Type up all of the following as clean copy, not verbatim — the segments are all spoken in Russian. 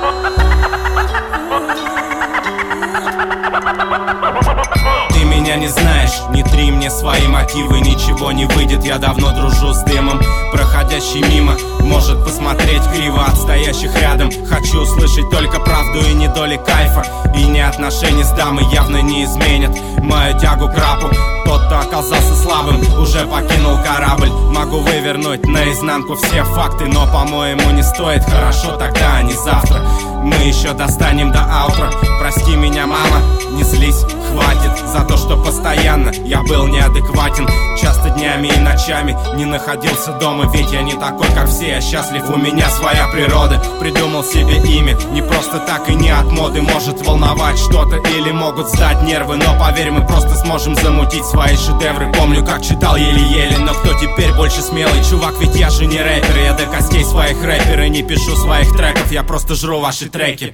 Ты меня не знаешь, не три мне свои мотивы. Ничего не выйдет, я давно дружу с дымом. Проходящий мимо может посмотреть криво от стоящих рядом. Хочу услышать только правду и не доли кайфа. И не отношения с дамой явно не изменят мою тягу к рапу. Тот, кто оказался слабым, уже покинул корабль. Могу вывернуть наизнанку все факты, но, по-моему, не стоит. Хорошо тогда, а не завтра. Мы еще достанем до аутра. Прости меня, мама, не злись, хватит за то, что постоянно я был неадекватен. Часто днями и ночами не находился дома. Ведь я не такой, как все, я счастлив, у меня своя природа. Придумал себе имя, не просто так и не от моды. Может волновать что-то или могут сдать нервы, но поверь, мы просто сможем замутить свои шедевры. Помню, как читал еле-еле, но кто теперь больше смелый? Чувак, ведь я же не рэпер, я до костей своих рэпер и не пишу своих треков, я просто жру ваши треки.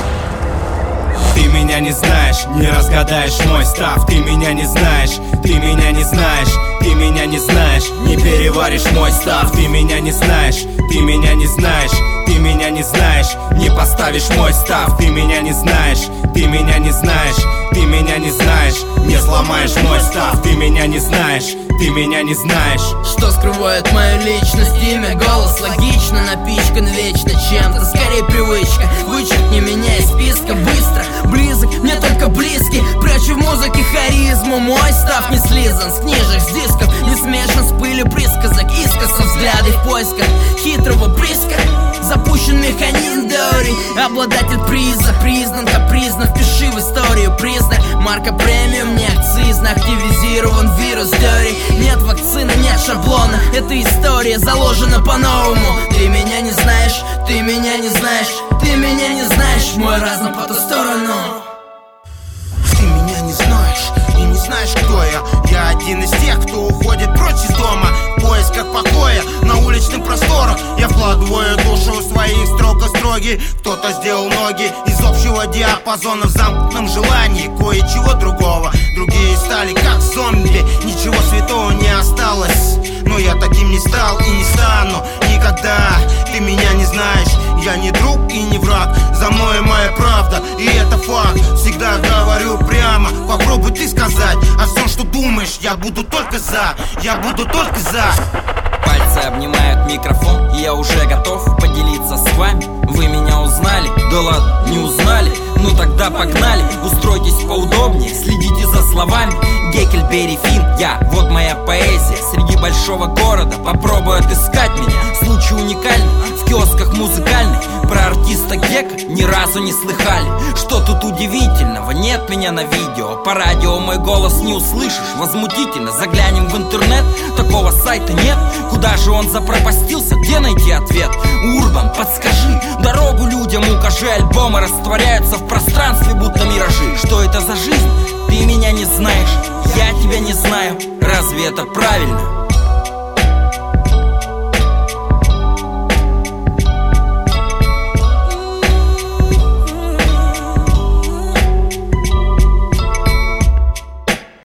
Ты меня не знаешь, не разгадаешь мой став. Ты меня не знаешь, ты меня не знаешь, ты меня не знаешь, не переваришь мой став. Ты меня не знаешь, ты меня не знаешь, ты меня не знаешь, не поставишь мой став. Ты меня не знаешь, ты меня не знаешь, ты меня не знаешь, не сломаешь мой став. Ты меня не знаешь, ты меня не знаешь. Что скрывает мою личность? Имя, голос, логично напичкан вечно чем-то. Скорее привычка, вычеркни меня из списка. Быстро, близок, мне только близкий. Прячу в музыке харизму. Мой став не слизан с книжек, с дисков. Не смешан с пылью присказок. Искоса взгляды в поисках хитрого приска. Запущен механизм теорий. Обладатель приза признан капризно. Впиши в историю признак. Марка премиум, не акцизно. Активизирован вирус теорий. Нет вакцины, нет шаблона. Эта история заложена по-новому. Ты меня не знаешь, ты меня не знаешь, ты меня не знаешь. Мой разум по ту сторону. Ты меня не знаешь и не знаешь, кто я. Я один из тех, кто уходит прочь из дома в поисках покоя на уличных просторах. Я вкладываю душу в своих строго строгий. Кто-то сделал ноги из общего диапазона в замкнутом желании кое-чего другого. Другие стали как зомби, ничего святого не осталось. Но я таким не стал и не стану никогда. Ты меня не знаешь, я не друг и не враг. За мной моя правда, и это факт. Всегда говорю прямо, попробуй ты сказать о всем, что думаешь. Я буду только за, я буду только за. Пальцы обнимают микрофон, и я уже готов поделиться с вами. Вы меня узнали? Да ладно, не узнали? Ну тогда погнали, устройтесь поудобнее, следите за словами. Геккельберри Финн, я, вот моя поэзия. Среди большого города попробуй отыскать меня. Случай уникальный, в киосках музыкальных. Про артиста Гека ни разу не слыхали. Что тут удивительного? Нет меня на видео. По радио мой голос не услышишь. Возмутительно, заглянем в интернет. Такого сайта нет. Куда же он запропастился? Где найти ответ? Урбан, подскажи дорогу людям, укажи. Альбомы растворяются в пространстве, будто миражи. Что это за жизнь? Ты меня не знаешь, я тебя не знаю. Разве это правильно?